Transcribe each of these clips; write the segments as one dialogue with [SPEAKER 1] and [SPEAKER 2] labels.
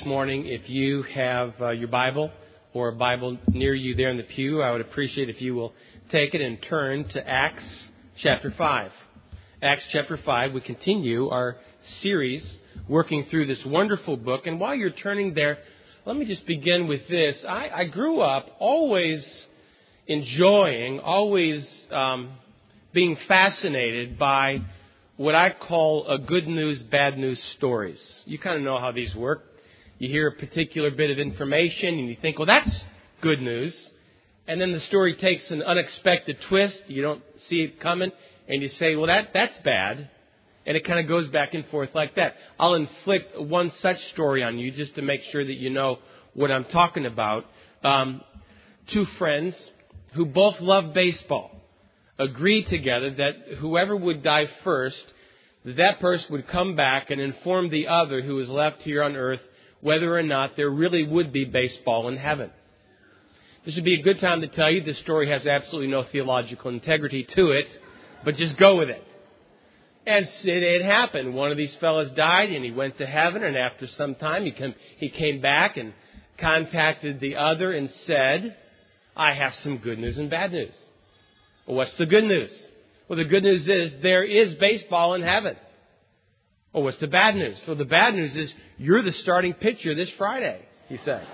[SPEAKER 1] this morning, if you have your Bible or a Bible near you there in the pew, I would appreciate if you will take it and turn to Acts chapter 5. Acts chapter 5, we continue our series working through this wonderful book. And while you're turning there, let me just begin with this. I grew up always enjoying, being fascinated by what I call a good news, bad news stories. You kind of know how these work. You hear a particular bit of information and you think, well, that's good news. And then the story takes an unexpected twist. You don't see it coming. And you say, well, that's bad. And it kind of goes back and forth like that. I'll inflict one such story on you just to make sure that you know what I'm talking about. Two friends who both love baseball agreed together that whoever would die first, that person would come back and inform the other who was left here on earth whether or not there really would be baseball in heaven. This would be a good time to tell you this story has absolutely no theological integrity to it, but just go with it. And it happened. One of these fellas died and he went to heaven, and after some time he came back and contacted the other and said, I have some good news and bad news. Well, what's the good news? Well, the good news is there is baseball in heaven. Well, what's the bad news? Well, the bad news is you're the starting pitcher this Friday, he says.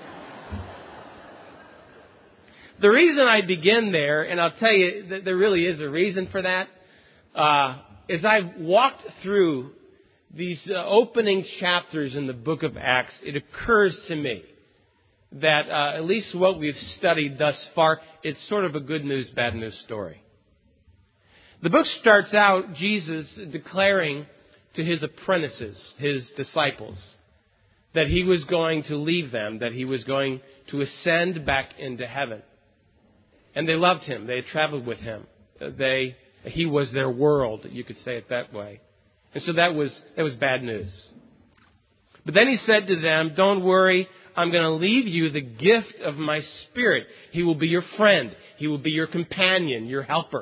[SPEAKER 1] The reason I begin there, and I'll tell you that there really is a reason for that, as I've walked through these opening chapters in the book of Acts, it occurs to me that at least what we've studied thus far, it's sort of a good news, bad news story. The book starts out Jesus declaring to his apprentices, his disciples, that he was going to leave them, that he was going to ascend back into heaven. And they loved him. They had traveled with him. He was their world, you could say it that way. And so that was bad news. But then he said to them, don't worry, I'm going to leave you the gift of my Spirit. He will be your friend. He will be your companion, your helper.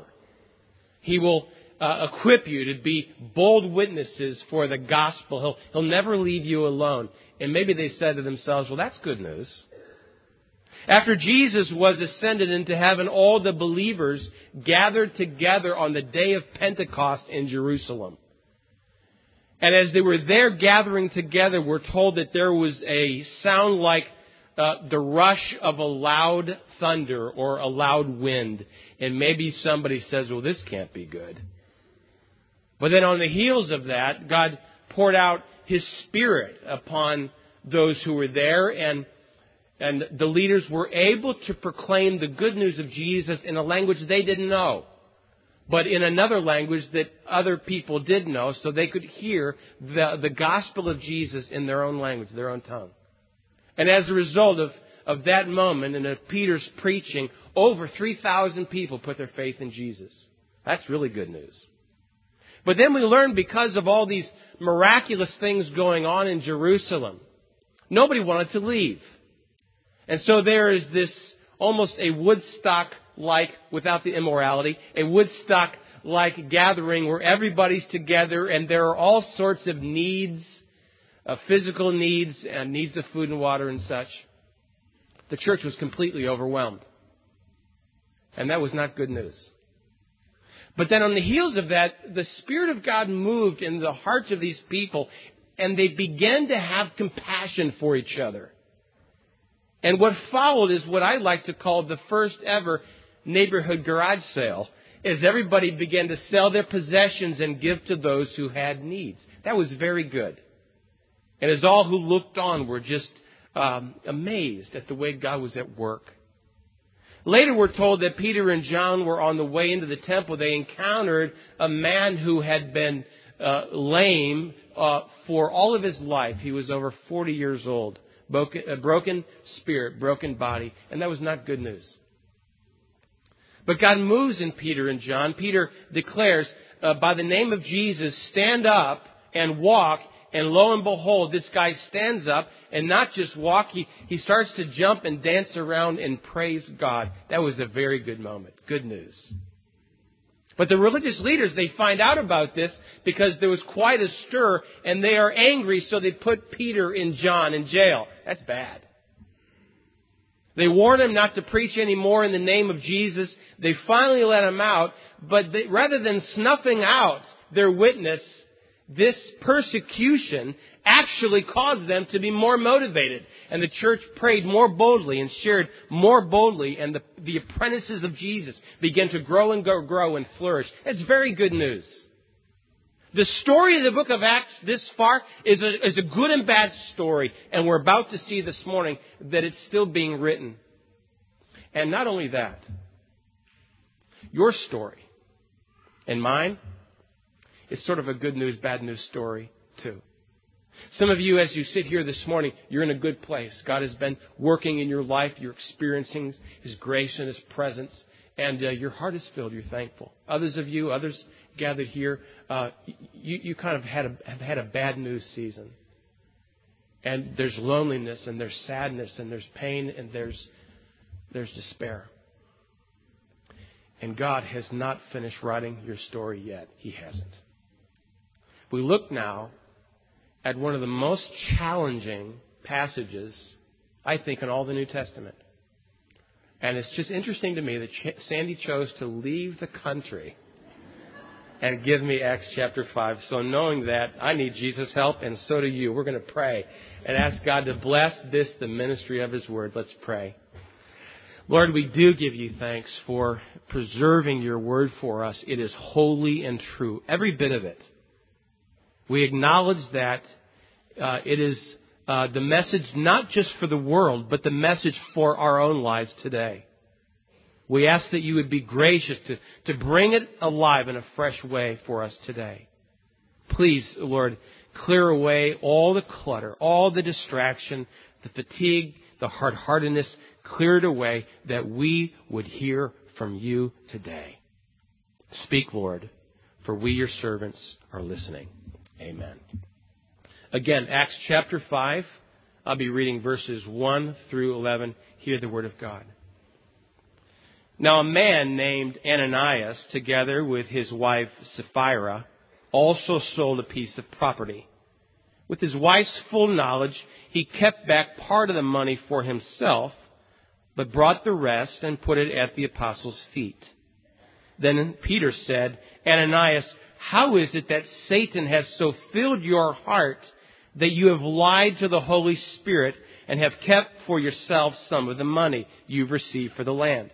[SPEAKER 1] He will equip you to be bold witnesses for the gospel. He'll never leave you alone. And maybe they said to themselves, well, that's good news. After Jesus was ascended into heaven, all the believers gathered together on the day of Pentecost in Jerusalem. And as they were there gathering together, we're told that there was a sound like the rush of a loud thunder or a loud wind. And maybe somebody says, well, this can't be good. But then on the heels of that, God poured out His Spirit upon those who were there, and the leaders were able to proclaim the good news of Jesus in a language they didn't know, but in another language that other people did know, so they could hear the gospel of Jesus in their own language, their own tongue. And as a result of that moment and of Peter's preaching, over 3,000 people put their faith in Jesus. That's really good news. But then we learn, because of all these miraculous things going on in Jerusalem, nobody wanted to leave. And so there is this almost a Woodstock-like, without the immorality, a Woodstock-like gathering where everybody's together and there are all sorts of needs, physical needs and needs of food and water and such. The church was completely overwhelmed. And that was not good news. But then on the heels of that, the Spirit of God moved in the hearts of these people, and they began to have compassion for each other. And what followed is what I like to call the first ever neighborhood garage sale, as everybody began to sell their possessions and give to those who had needs. That was very good. And as all who looked on were just amazed at the way God was at work. Later we're told that Peter and John were on the way into the temple. They encountered a man who had been lame for all of his life. He was over 40 years old. A broken spirit, broken body. And that was not good news. But God moves in Peter and John. Peter declares, by the name of Jesus, stand up and walk. And lo and behold, this guy stands up and not just walk, he starts to jump and dance around and praise God. That was a very good moment. Good news. But the religious leaders, they find out about this because there was quite a stir, and they are angry, so they put Peter and John in jail. That's bad. They warn him not to preach anymore in the name of Jesus. They finally let him out, but rather than snuffing out their witness, this persecution actually caused them to be more motivated. And the church prayed more boldly and shared more boldly, and the apprentices of Jesus began to grow and flourish. That's very good news. The story of the book of Acts this far is a good and bad story, and we're about to see this morning that it's still being written. And not only that, your story and mine is sort of a good news, bad news story too. Some of you, as you sit here this morning, you're in a good place. God has been working in your life. You're experiencing His grace and His presence. And your heart is filled. You're thankful. Others gathered here, you kind of have had a bad news season. And there's loneliness, and there's sadness, and there's pain, and there's despair. And God has not finished writing your story yet. He hasn't. We look now at one of the most challenging passages, I think, in all the New Testament. And it's just interesting to me that Sandy chose to leave the country and give me Acts chapter 5. So knowing that, I need Jesus' help, and so do you. We're going to pray and ask God to bless this, the ministry of His Word. Let's pray. Lord, we do give you thanks for preserving your Word for us. It is holy and true, every bit of it. We acknowledge that it is the message not just for the world, but the message for our own lives today. We ask that you would be gracious to bring it alive in a fresh way for us today. Please, Lord, clear away all the clutter, all the distraction, the fatigue, the hard-heartedness. Clear it away that we would hear from you today. Speak, Lord, for we, your servants, are listening. Amen. Again, Acts chapter 5. I'll be reading verses 1 through 11. Hear the word of God. Now a man named Ananias, together with his wife Sapphira, also sold a piece of property. With his wife's full knowledge, he kept back part of the money for himself, but brought the rest and put it at the apostles' feet. Then Peter said, Ananias, how is it that Satan has so filled your heart that you have lied to the Holy Spirit and have kept for yourself some of the money you've received for the land?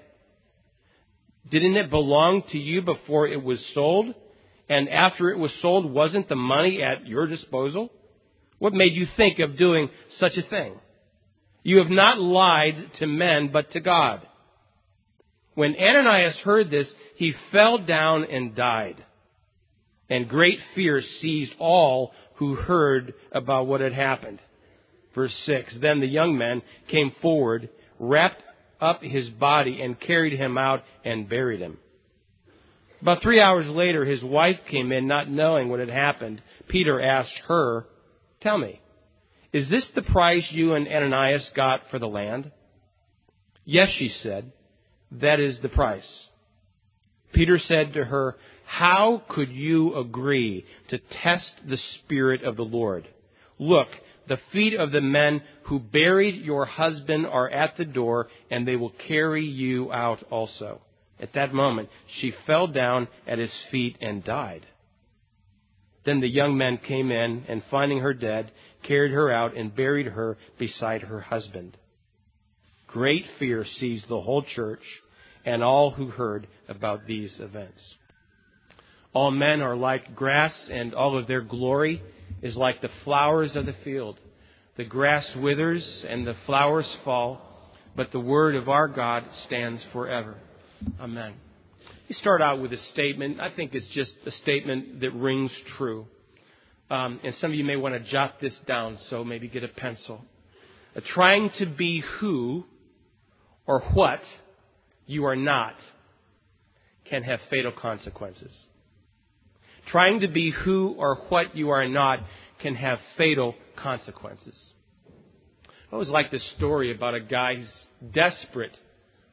[SPEAKER 1] Didn't it belong to you before it was sold? And after it was sold, wasn't the money at your disposal? What made you think of doing such a thing? You have not lied to men, but to God. When Ananias heard this, he fell down and died. And great fear seized all who heard about what had happened. Verse 6, then the young men came forward, wrapped up his body, and carried him out and buried him. About 3 hours later, his wife came in, not knowing what had happened. Peter asked her, tell me, is this the price you and Ananias got for the land? Yes, she said, that is the price. Peter said to her, how could you agree to test the Spirit of the Lord? Look, the feet of the men who buried your husband are at the door, and they will carry you out also. At that moment, she fell down at his feet and died. Then the young men came in, and finding her dead, carried her out and buried her beside her husband. Great fear seized the whole church and all who heard about these events. All men are like grass, and all of their glory is like the flowers of the field. The grass withers and the flowers fall, but the word of our God stands forever. Amen. We start out with a statement. I think it's just a statement that rings true. And some of you may want to jot this down, so maybe get a pencil. Trying to be who or what you are not can have fatal consequences. Trying to be who or what you are not can have fatal consequences. I always like this story about a guy who's desperate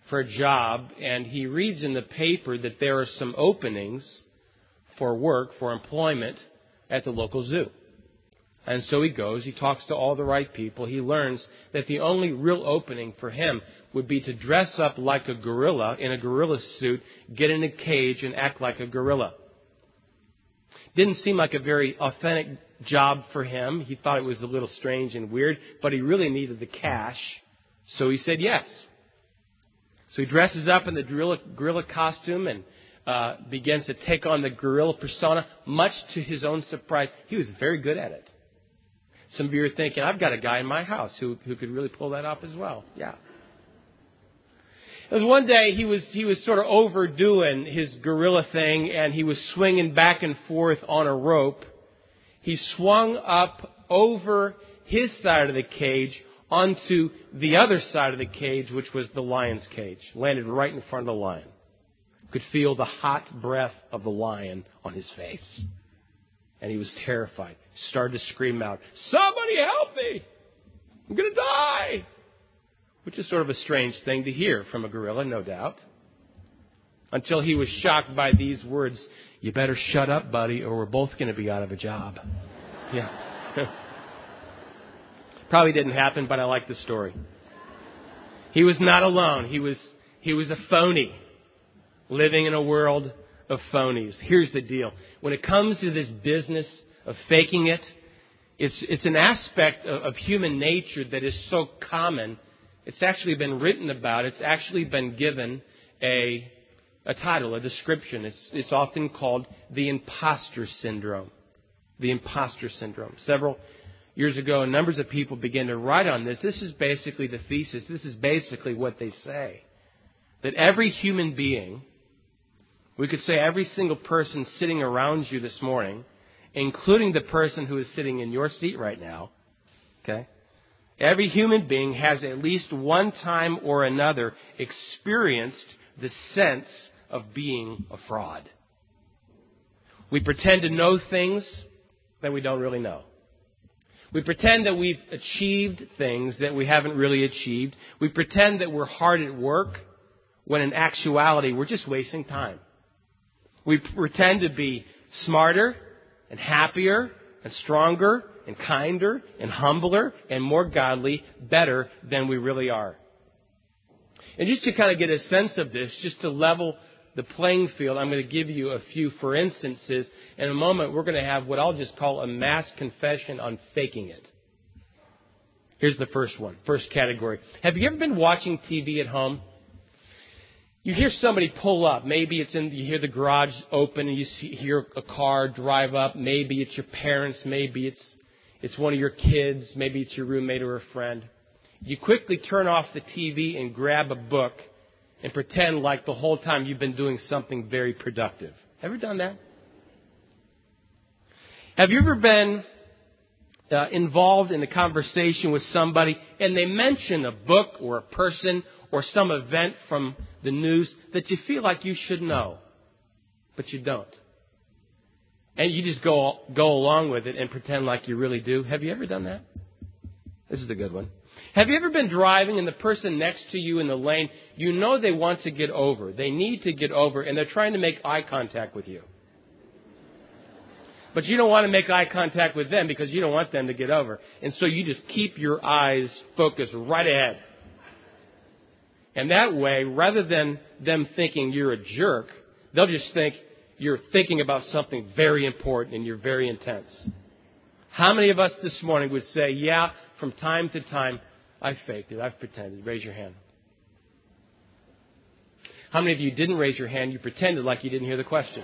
[SPEAKER 1] for a job, and he reads in the paper that there are some openings for work, for employment at the local zoo. And so he goes, he talks to all the right people. He learns that the only real opening for him would be to dress up like a gorilla in a gorilla suit, get in a cage, and act like a gorilla. Didn't seem like a very authentic job for him. He thought it was a little strange and weird, but he really needed the cash, so he said yes. So he dresses up in the gorilla costume and begins to take on the gorilla persona. Much to his own surprise, he was very good at it. Some of you are thinking, I've got a guy in my house who could really pull that off as well. Yeah. It was one day he was sort of overdoing his gorilla thing, and he was swinging back and forth on a rope. He swung up over his side of the cage onto the other side of the cage, which was the lion's cage. Landed right in front of the lion. Could feel the hot breath of the lion on his face. And he was terrified. Started to scream out, "Somebody help me! I'm going to die!" Which is sort of a strange thing to hear from a gorilla, no doubt. Until he was shocked by these words, "You better shut up, buddy, or we're both going to be out of a job." Yeah. Probably didn't happen, but I like the story. He was not alone. He was a phony, living in a world of phonies. Here's the deal. When it comes to this business of faking it, it's an aspect of human nature that is so common. It's actually been written about. It's actually been given a title, a description. It's often called the imposter syndrome. The imposter syndrome. Several years ago, numbers of people began to write on this. This is basically the thesis. This is basically what they say. That every human being, we could say every single person sitting around you this morning, including the person who is sitting in your seat right now, okay? Every human being has at least one time or another experienced the sense of being a fraud. We pretend to know things that we don't really know. We pretend that we've achieved things that we haven't really achieved. We pretend that we're hard at work when in actuality we're just wasting time. We pretend to be smarter and happier and stronger and kinder and humbler and more godly, better than we really are. And just to kind of get a sense of this, just to level the playing field, I'm going to give you a few for instances. In a moment, we're going to have what I'll just call a mass confession on faking it. Here's the first one, first category. Have you ever been watching TV at home? You hear somebody pull up. Maybe you hear the garage open and you hear a car drive up. Maybe it's your parents. Maybe it's one of your kids. Maybe it's your roommate or a friend. You quickly turn off the TV and grab a book and pretend like the whole time you've been doing something very productive. Ever done that? Have you ever been involved in a conversation with somebody and they mention a book or a person or some event from the news that you feel like you should know, but you don't? And you just go along with it and pretend like you really do. Have you ever done that? This is a good one. Have you ever been driving and the person next to you in the lane, you know they want to get over. They need to get over and they're trying to make eye contact with you. But you don't want to make eye contact with them because you don't want them to get over. And so you just keep your eyes focused right ahead. And that way, rather than them thinking you're a jerk, they'll just think you're thinking about something very important and you're very intense. How many of us this morning would say, yeah, from time to time, I faked it. I've pretended. Raise your hand. How many of you didn't raise your hand? You pretended like you didn't hear the question.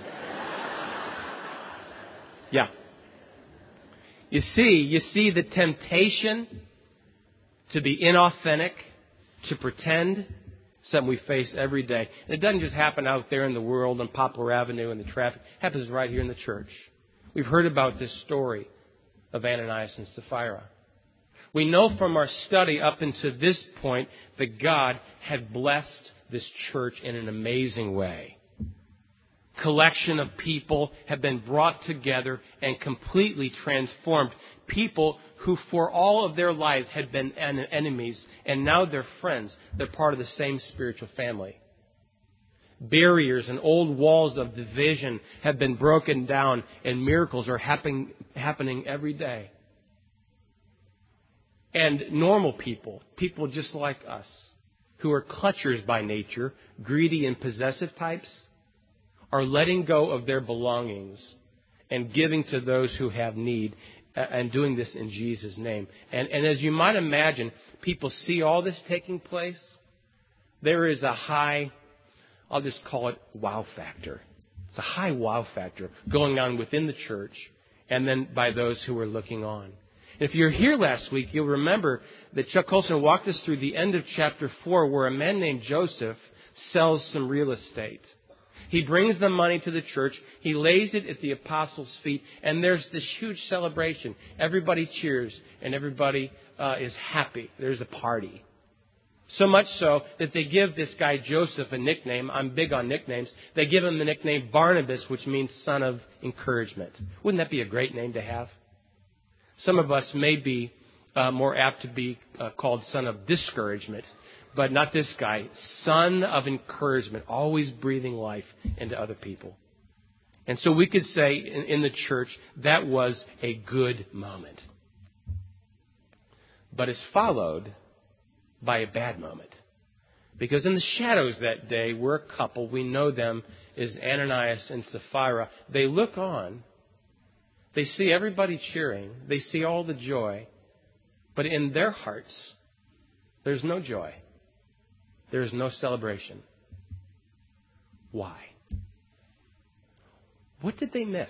[SPEAKER 1] Yeah. You see the temptation to be inauthentic, to pretend, something we face every day. And it doesn't just happen out there in the world on Poplar Avenue and the traffic. It happens right here in the church. We've heard about this story of Ananias and Sapphira. We know from our study up until this point that God had blessed this church in an amazing way. collection of people have been brought together and completely transformed. People who for all of their lives had been enemies, and now they're friends. They're part of the same spiritual family. Barriers and old walls of division have been broken down, and miracles are happening every day. And normal people just like us, who are clutchers by nature, greedy and possessive types, are letting go of their belongings and giving to those who have need, and doing this in Jesus' name. And as you might imagine, people see all this taking place. There is a high, I'll just call it wow factor. It's a high wow factor going on within the church and then by those who are looking on. If you're here last week, you'll remember that Chuck Colson walked us through the end of chapter 4, where a man named Joseph sells some real estate. He brings the money to the church. He lays it at the apostles' feet, and there's this huge celebration. Everybody cheers, and everybody is happy. There's a party. So much so that they give this guy Joseph a nickname. I'm big on nicknames. They give him the nickname Barnabas, which means son of encouragement. Wouldn't that be a great name to have? Some of us may be more apt to be called son of discouragement, but not this guy. Son of encouragement, always breathing life into other people. And so we could say in the church, that was a good moment. But it's followed by a bad moment. Because in the shadows that day were a couple. We know them as Ananias and Sapphira. They look on. They see everybody cheering. They see all the joy. But in their hearts, there's no joy. There's no celebration. Why? What did they miss?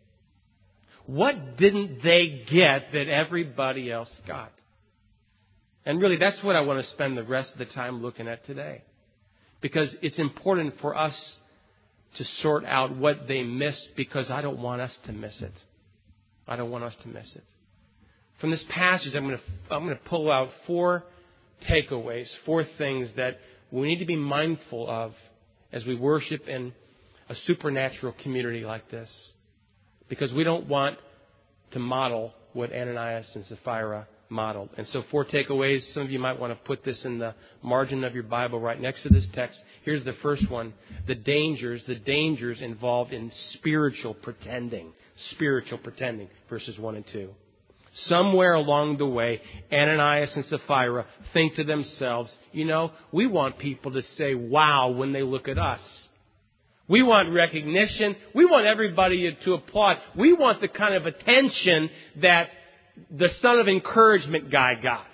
[SPEAKER 1] What didn't they get that everybody else got? And really, that's what I want to spend the rest of the time looking at today. Because it's important for us to sort out what they missed, because I don't want us to miss it. I don't want us to miss it. From this passage, I'm going to pull out 4 takeaways, 4 things that we need to be mindful of as we worship in a supernatural community like this. Because we don't want to model what Ananias and Sapphira modeled. And so 4 takeaways. Some of you might want to put this in the margin of your Bible right next to this text. Here's the first one. The dangers involved in spiritual pretending. Spiritual pretending, verses 1 and 2. Somewhere along the way, Ananias and Sapphira think to themselves, we want people to say wow when they look at us. We want recognition. We want everybody to applaud. We want the kind of attention that the son of encouragement guy got.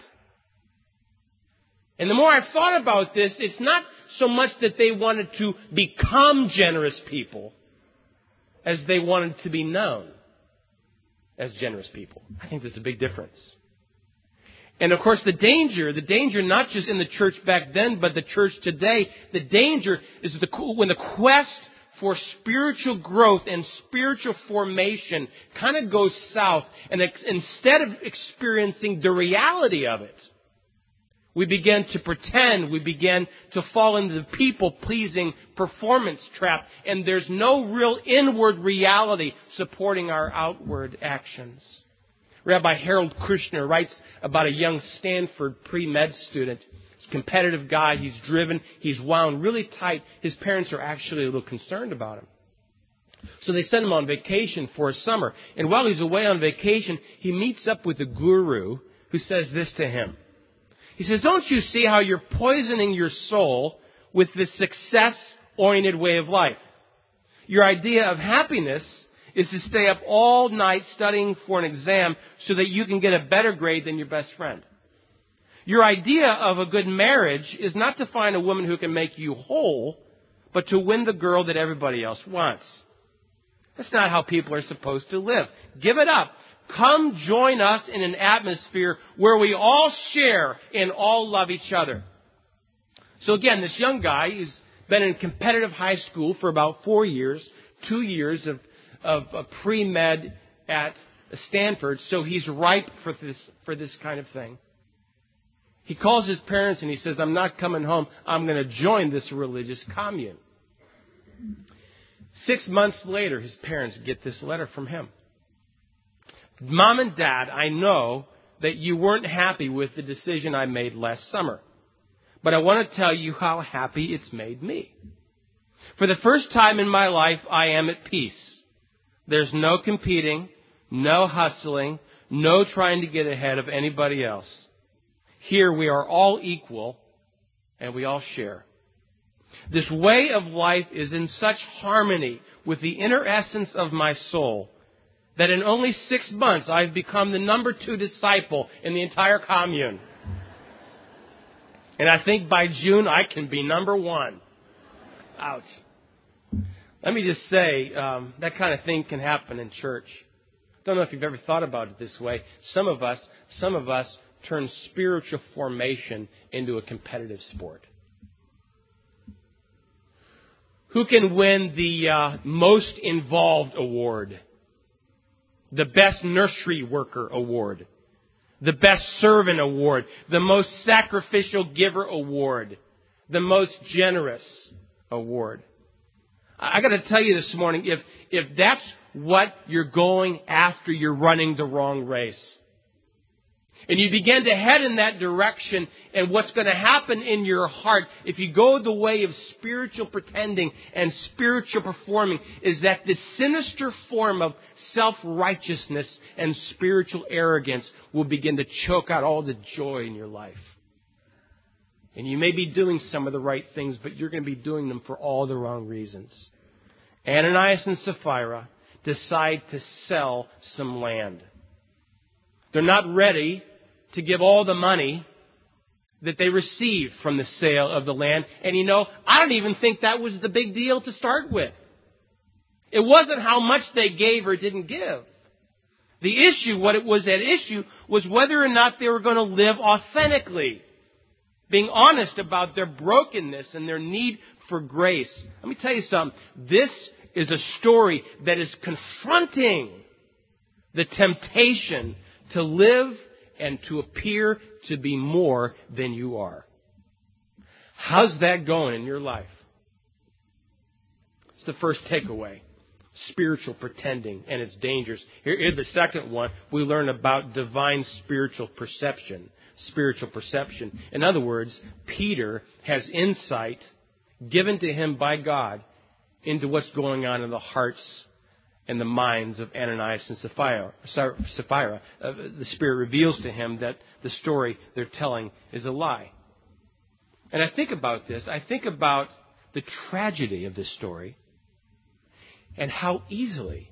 [SPEAKER 1] And the more I've thought about this, it's not so much that they wanted to become generous people as they wanted to be known as generous people. I think there's a big difference. And of course, the danger not just in the church back then, but the church today, the danger is when the quest for spiritual growth and spiritual formation kind of goes south, and instead of experiencing the reality of it, we begin to pretend. We begin to fall into the people-pleasing performance trap. And there's no real inward reality supporting our outward actions. Rabbi Harold Kushner writes about a young Stanford pre-med student. He's a competitive guy. He's driven. He's wound really tight. His parents are actually a little concerned about him. So they send him on vacation for a summer. And while he's away on vacation, he meets up with a guru who says this to him. He says, don't you see how you're poisoning your soul with this success-oriented way of life? Your idea of happiness is to stay up all night studying for an exam so that you can get a better grade than your best friend. Your idea of a good marriage is not to find a woman who can make you whole, but to win the girl that everybody else wants. That's not how people are supposed to live. Give it up. Come join us in an atmosphere where we all share and all love each other. So again, this young guy has been in competitive high school for about 4 years, 2 years of pre-med at Stanford, so he's ripe for this kind of thing. He calls his parents and he says, I'm not coming home. I'm going to join this religious commune. 6 months later, his parents get this letter from him. Mom and Dad, I know that you weren't happy with the decision I made last summer, but I want to tell you how happy it's made me. For the first time in my life, I am at peace. There's no competing, no hustling, no trying to get ahead of anybody else. Here we are all equal, and we all share. This way of life is in such harmony with the inner essence of my soul that in only 6 months I've become the number 2 disciple in the entire commune. And I think by June I can be number 1. Ouch. Let me just say, that kind of thing can happen in church. Don't know if you've ever thought about it this way. Some of us turn spiritual formation into a competitive sport. Who can win the most involved award? The best nursery worker award? The best servant award? The most sacrificial giver award? The most generous award? I got to tell you this morning, if that's what you're going after, you're running the wrong race. And you begin to head in that direction, and what's going to happen in your heart, if you go the way of spiritual pretending and spiritual performing, is that this sinister form of self-righteousness and spiritual arrogance will begin to choke out all the joy in your life. And you may be doing some of the right things, but you're going to be doing them for all the wrong reasons. Ananias and Sapphira decide to sell some land. They're not ready to give all the money that they received from the sale of the land. And I don't even think that was the big deal to start with. It wasn't how much they gave or didn't give. The issue, what it was at issue, was whether or not they were going to live authentically, being honest about their brokenness and their need for grace. Let me tell you something. This is a story that is confronting the temptation to live and to appear to be more than you are. How's that going in your life? It's the first takeaway. Spiritual pretending and its dangers. Here's the second one. We learn about divine spiritual perception. Spiritual perception. In other words, Peter has insight given to him by God into what's going on in the hearts and the minds of Ananias and Sapphira. The Spirit reveals to him that the story they're telling is a lie. And I think about this. I think about the tragedy of this story and how easily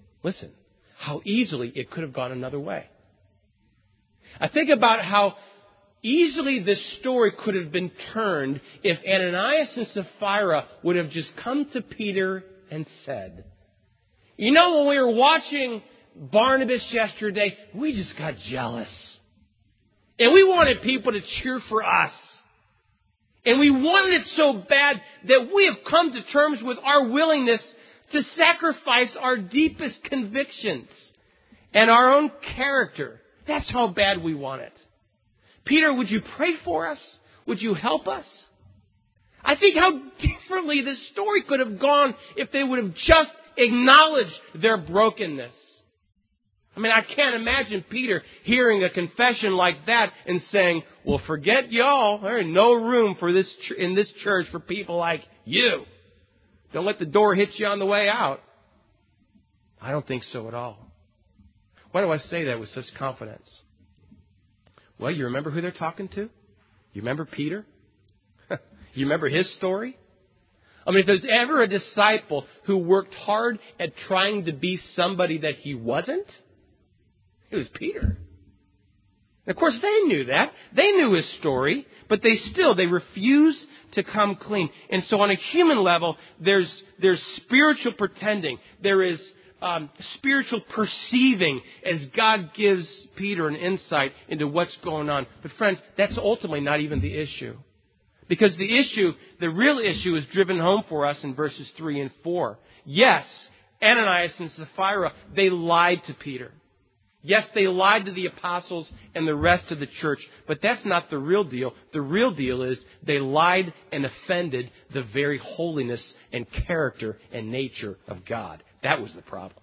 [SPEAKER 1] it could have gone another way. I think about how easily this story could have been turned if Ananias and Sapphira would have just come to Peter and said, when we were watching Barnabas yesterday, we just got jealous. And we wanted people to cheer for us. And we wanted it so bad that we have come to terms with our willingness to sacrifice our deepest convictions and our own character. That's how bad we want it. Peter, would you pray for us? Would you help us? I think how differently this story could have gone if they would have just acknowledged their brokenness. I can't imagine Peter hearing a confession like that and saying, well, forget y'all. There ain't no room for this in this church for people like you. Don't let the door hit you on the way out. I don't think so at all. Why do I say that with such confidence? Well, you remember who they're talking to? You remember Peter? You remember his story? If there's ever a disciple who worked hard at trying to be somebody that he wasn't, it was Peter. Of course, they knew that. They knew his story, but they refused to come clean. And so on a human level, there's spiritual pretending. There is spiritual perceiving as God gives Peter an insight into what's going on. But friends, that's ultimately not even the issue. Because the real issue is driven home for us in verses 3 and 4. Yes, Ananias and Sapphira, they lied to Peter. Yes, they lied to the apostles and the rest of the church, but that's not the real deal. The real deal is they lied and offended the very holiness and character and nature of God. That was the problem.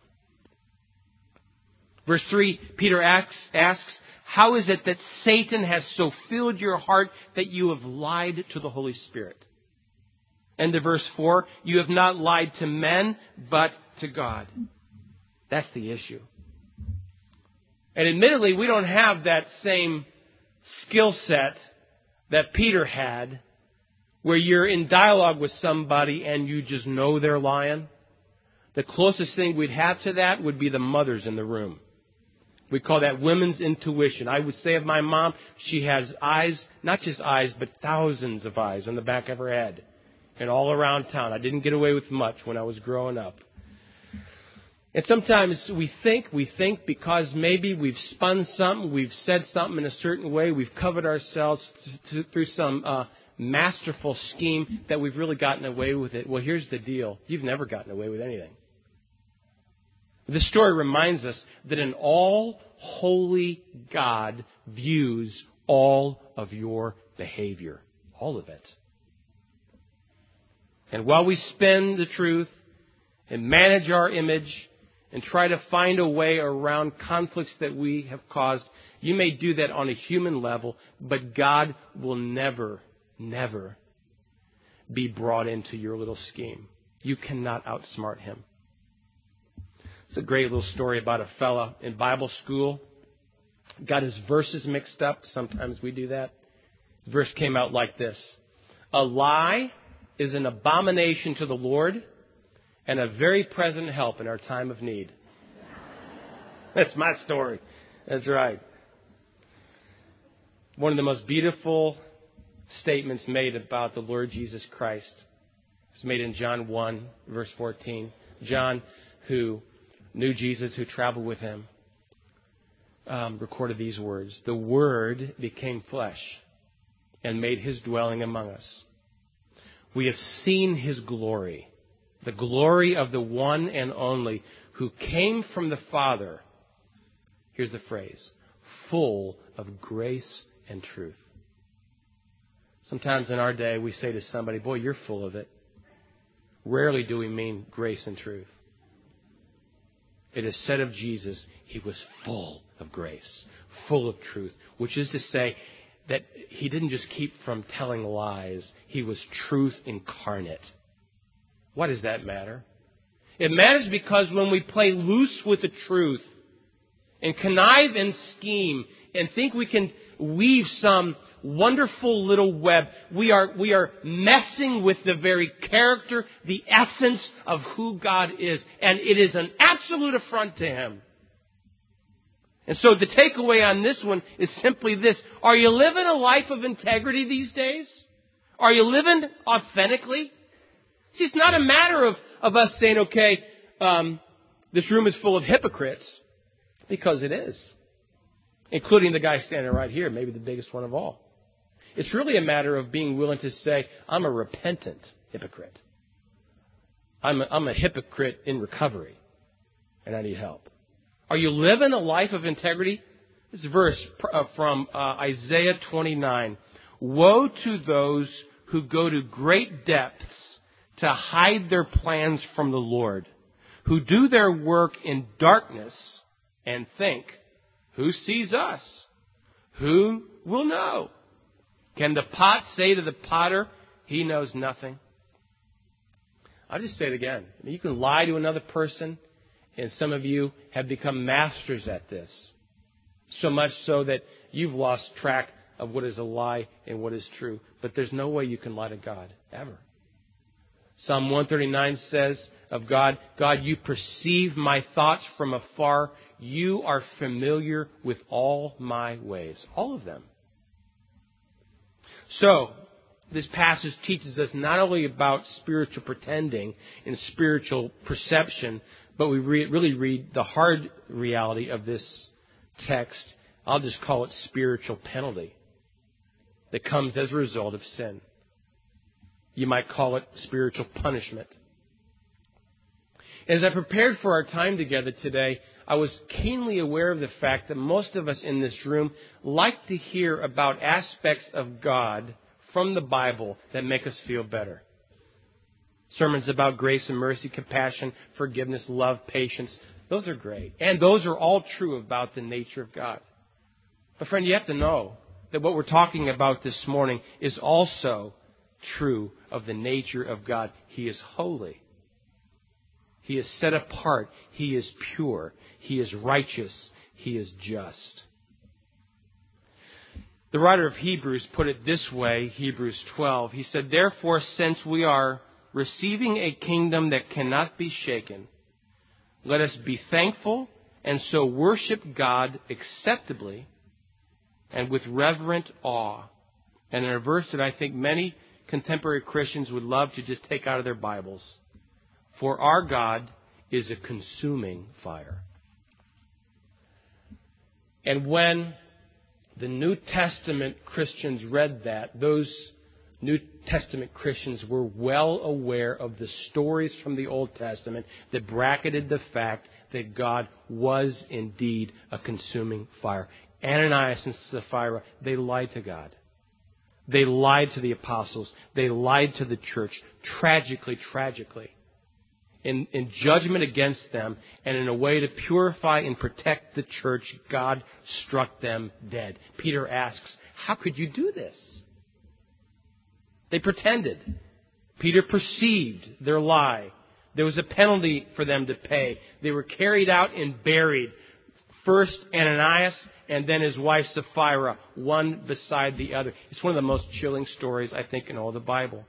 [SPEAKER 1] Verse 3, Peter asks, how is it that Satan has so filled your heart that you have lied to the Holy Spirit? And to verse 4, you have not lied to men, but to God. That's the issue. And admittedly, we don't have that same skill set that Peter had, where you're in dialogue with somebody and you just know they're lying. The closest thing we'd have to that would be the mothers in the room. We call that women's intuition. I would say of my mom, she has eyes, not just eyes, but thousands of eyes on the back of her head and all around town. I didn't get away with much when I was growing up. And sometimes we think because maybe we've spun something, we've said something in a certain way, we've covered ourselves through some masterful scheme that we've really gotten away with it. Well, here's the deal. You've never gotten away with anything. This story reminds us that an all-holy God views all of your behavior. All of it. And while we spin the truth and manage our image and try to find a way around conflicts that we have caused, you may do that on a human level, but God will never, never be brought into your little scheme. You cannot outsmart Him. It's a great little story about a fella in Bible school. Got his verses mixed up. Sometimes we do that. The verse came out like this. A lie is an abomination to the Lord and a very present help in our time of need. That's my story. That's right. One of the most beautiful statements made about the Lord Jesus Christ is made in John 1, verse 14. John, who knew Jesus, who traveled with Him, recorded these words. The Word became flesh and made His dwelling among us. We have seen His glory, the glory of the one and only who came from the Father. Here's the phrase, full of grace and truth. Sometimes in our day we say to somebody, boy, you're full of it. Rarely do we mean grace and truth. It is said of Jesus, He was full of grace, full of truth, which is to say that He didn't just keep from telling lies. He was truth incarnate. Why does that matter? It matters because when we play loose with the truth and connive and scheme and think we can weave some wonderful little web, we are messing with the very character, the essence of who God is. And it is an absolute affront to Him. And so the takeaway on this one is simply this. Are you living a life of integrity these days? Are you living authentically? See, it's not a matter of us saying, okay, this room is full of hypocrites, because it is. Including the guy standing right here, maybe the biggest one of all. It's really a matter of being willing to say, I'm a repentant hypocrite. I'm a hypocrite in recovery, and I need help. Are you living a life of integrity? This verse from Isaiah 29. Woe to those who go to great depths to hide their plans from the Lord, who do their work in darkness and think, who sees us? Who will know? Can the pot say to the potter, he knows nothing? I'll just say it again. You can lie to another person, and some of you have become masters at this. So much so that you've lost track of what is a lie and what is true. But there's no way you can lie to God, ever. Psalm 139 says of God, God, you perceive my thoughts from afar. You are familiar with all my ways. All of them. So, this passage teaches us not only about spiritual pretending and spiritual perception, but we really read the hard reality of this text. I'll just call it spiritual penalty that comes as a result of sin. You might call it spiritual punishment. As I prepared for our time together today, I was keenly aware of the fact that most of us in this room like to hear about aspects of God from the Bible that make us feel better. Sermons about grace and mercy, compassion, forgiveness, love, patience. Those are great. And those are all true about the nature of God. But friend, you have to know that what we're talking about this morning is also true of the nature of God. He is holy. He is set apart. He is pure. He is righteous. He is just. The writer of Hebrews put it this way, Hebrews 12. He said, "Therefore, since we are receiving a kingdom that cannot be shaken, let us be thankful and so worship God acceptably and with reverent awe." And in a verse that I think many contemporary Christians would love to just take out of their Bibles. For our God is a consuming fire. And when the New Testament Christians read that, those New Testament Christians were well aware of the stories from the Old Testament that bracketed the fact that God was indeed a consuming fire. Ananias and Sapphira, they lied to God. They lied to the apostles. They lied to the church. Tragically. In judgment against them, and in a way to purify and protect the church, God struck them dead. Peter asks, how could you do this? They pretended. Peter perceived their lie. There was a penalty for them to pay. They were carried out and buried. First Ananias and then his wife Sapphira, one beside the other. It's one of the most chilling stories, I think, in all the Bible.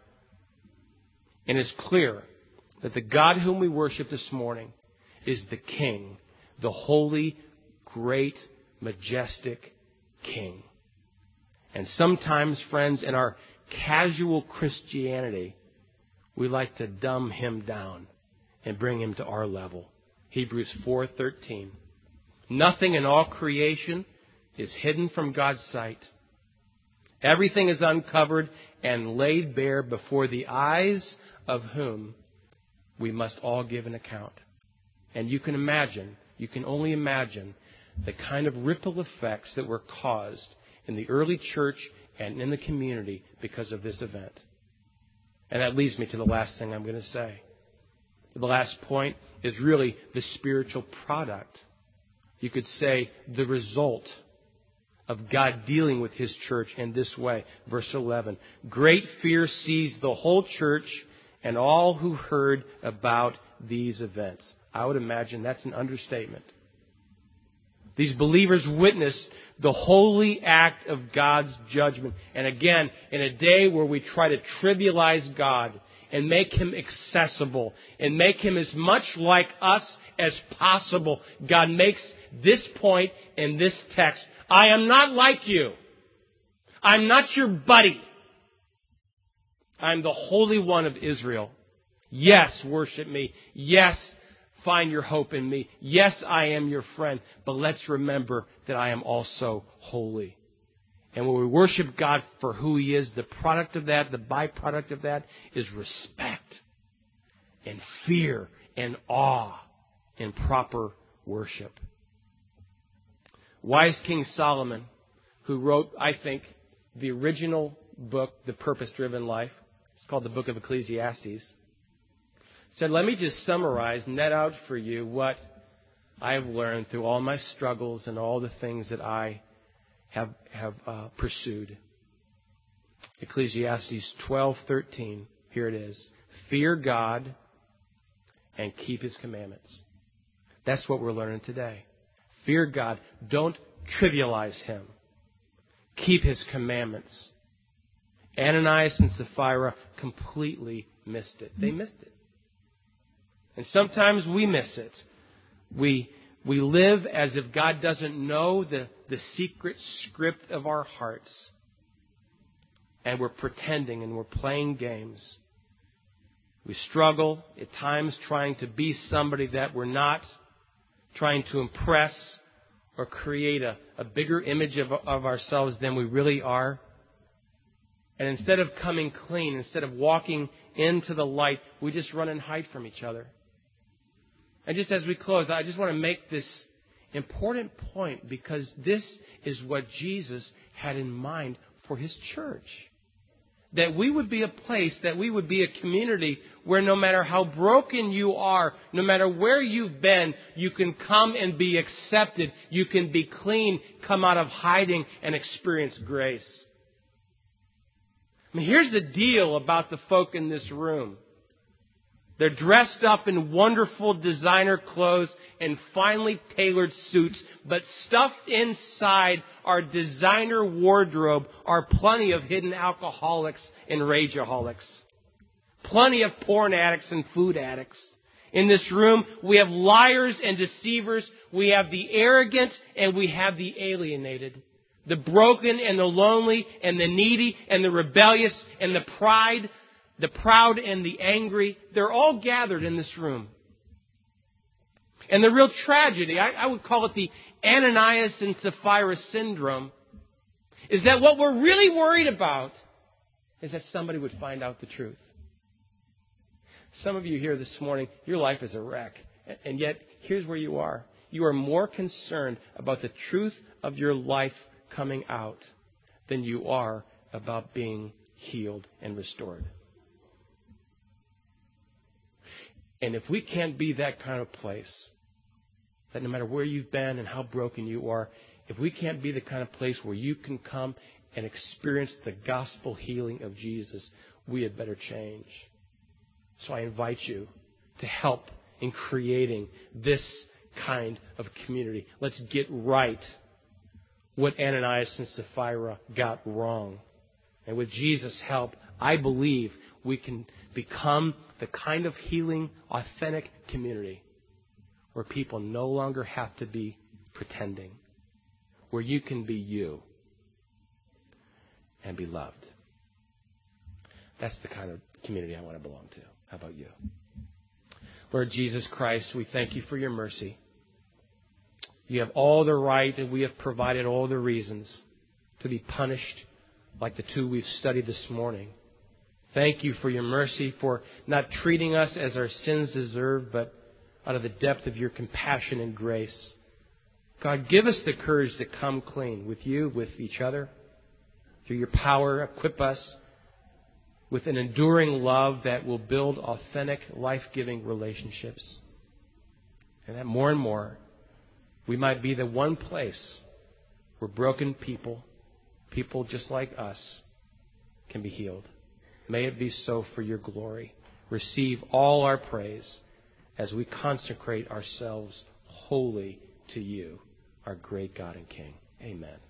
[SPEAKER 1] And it's clear that the God whom we worship this morning is the King, the holy, great, majestic King. And sometimes, friends, in our casual Christianity, we like to dumb him down and bring him to our level. Hebrews 4:13. Nothing in all creation is hidden from God's sight. Everything is uncovered and laid bare before the eyes of whom we must all give an account. And you can only imagine the kind of ripple effects that were caused in the early church and in the community because of this event. And that leads me to the last thing I'm going to say. The last point is really the spiritual product. You could say the result of God dealing with His church in this way. Verse 11. Great fear seized the whole church and all who heard about these events. I would imagine that's an understatement. These believers witnessed the holy act of God's judgment. And again, in a day where we try to trivialize God and make Him accessible and make Him as much like us as possible, God makes this point in this text. I am not like you. I'm not your buddy. I'm the Holy One of Israel. Yes, worship me. Yes, find your hope in me. Yes, I am your friend. But let's remember that I am also holy. And when we worship God for who He is, the product of that, the byproduct of that is respect and fear and awe and proper worship. Wise King Solomon, who wrote, I think, the original book, The Purpose-Driven Life, it's called the Book of Ecclesiastes, said, let me just summarize, net out for you what I have learned through all my struggles and all the things that I have pursued. Ecclesiastes 12:13, here it is. Fear God and keep His commandments. That's what we're learning today. Fear God. Don't trivialize Him. Keep His commandments. Ananias and Sapphira completely missed it. They missed it. And sometimes we miss it. We live as if God doesn't know the secret script of our hearts. And we're pretending and we're playing games. We struggle at times trying to be somebody that we're not, trying to impress or create a bigger image of ourselves than we really are. And instead of coming clean, instead of walking into the light, we just run and hide from each other. And just as we close, I just want to make this important point, because this is what Jesus had in mind for His church. That we would be a place, that we would be a community where no matter how broken you are, no matter where you've been, you can come and be accepted. You can be clean, come out of hiding, and experience grace. I mean, here's the deal about the folk in this room. They're dressed up in wonderful designer clothes and finely tailored suits, but stuffed inside our designer wardrobe are plenty of hidden alcoholics and rageaholics. Plenty of porn addicts and food addicts. In this room, we have liars and deceivers. We have the arrogant and we have the alienated. The broken and the lonely and the needy and the rebellious and the proud and the angry, they're all gathered in this room. And the real tragedy, I would call it the Ananias and Sapphira syndrome, is that what we're really worried about is that somebody would find out the truth. Some of you here this morning, your life is a wreck. And yet, here's where you are. You are more concerned about the truth of your life coming out than you are about being healed and restored. And if we can't be that kind of place, that no matter where you've been and how broken you are, if we can't be the kind of place where you can come and experience the gospel healing of Jesus, we had better change. So I invite you to help in creating this kind of community. Let's get right what Ananias and Sapphira got wrong. And with Jesus' help, I believe we can become the kind of healing, authentic community where people no longer have to be pretending, where you can be you and be loved. That's the kind of community I want to belong to. How about you? Lord Jesus Christ, we thank you for your mercy. You have all the right, and we have provided all the reasons to be punished like the two we've studied this morning. Thank you for your mercy, for not treating us as our sins deserve, but out of the depth of your compassion and grace. God, give us the courage to come clean with you, with each other. Through your power, equip us with an enduring love that will build authentic, life-giving relationships. And that more and more, we might be the one place where broken people just like us, can be healed. May it be so for your glory. Receive all our praise as we consecrate ourselves wholly to you, our great God and King. Amen.